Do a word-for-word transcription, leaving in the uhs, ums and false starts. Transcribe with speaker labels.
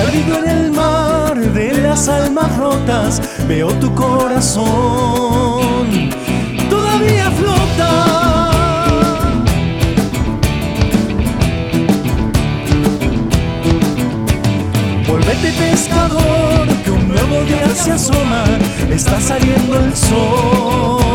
Speaker 1: Perdido en el mar de las almas rotas, veo tu corazón, todavía flota. Volvete pescador, que un nuevo día se asoma, está saliendo el sol.